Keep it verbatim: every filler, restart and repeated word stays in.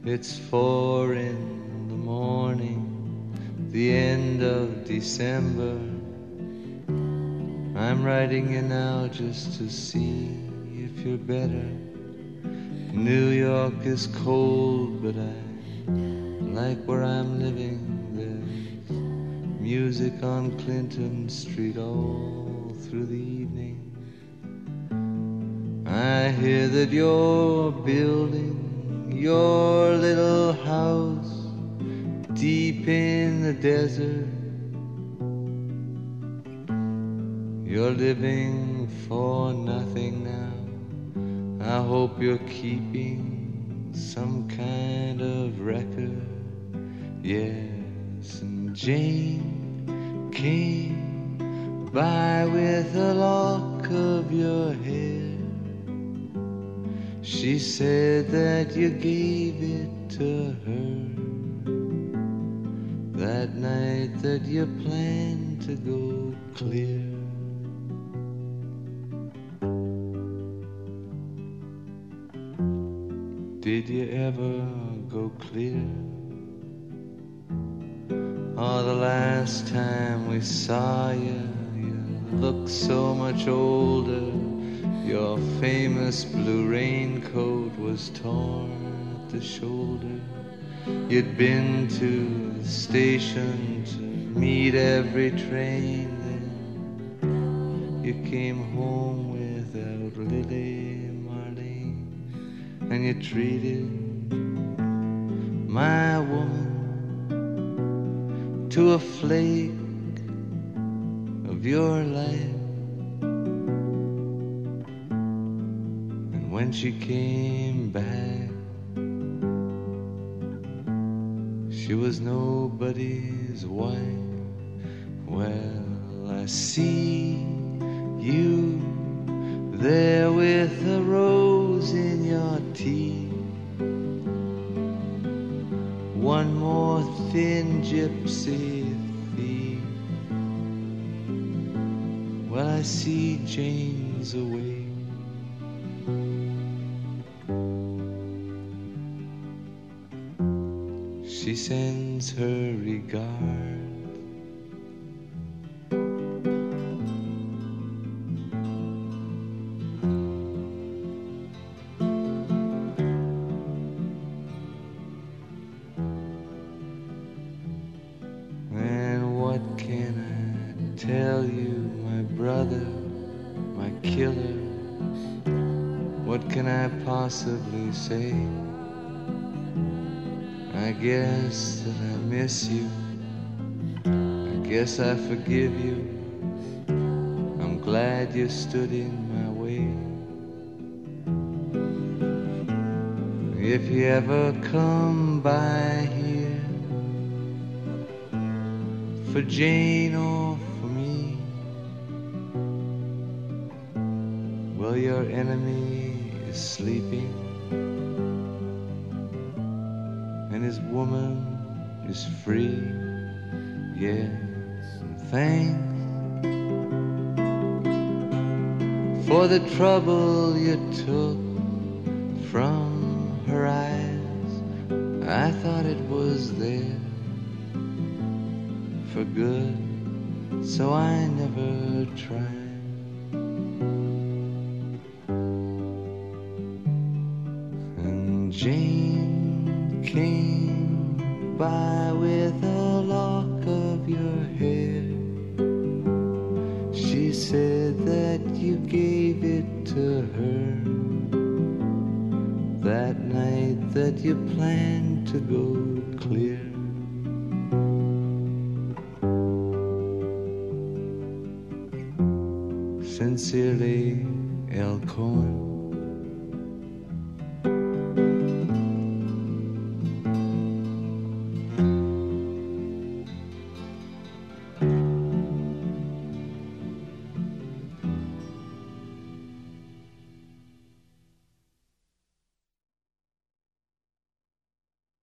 It's four in the morning, the end of December. I'm writing you now just to see if you're better. New York is cold, but I like where I'm living. There's music on Clinton Street all through the evening. I hear that you're building your little house deep in the desert. You're living for nothing now. I hope you're keeping some kind of record. Yes, and Jane came by with a lock of your hair. She said that you gave it to her that night that you planned to go clear. Did you ever go clear? Oh, the last time we saw you, you looked so much older. Your famous blue raincoat was torn at the shoulder. You'd been to the station to meet every train. Then you came home without Lily Marlene, and you treated my woman to a flake of your life. When she came back, she was nobody's wife. Well, I see you there with a rose in your teeth. One more thin gypsy thief. Well, I see Jane's away. She sends her regards. And what can I tell you, my brother, my killer? What can I possibly say? I guess that I miss you. I guess I forgive you. I'm glad you stood in my way. If you ever come by here for Jane or for me, well, your enemy is sleeping, and his woman is free. Yes, and thanks for the trouble you took from her eyes. I thought it was there for good, so I never tried. And Jane came by with a lock of your hair. She said that you gave it to her that night that you planned to go clear. Sincerely, El Cohen.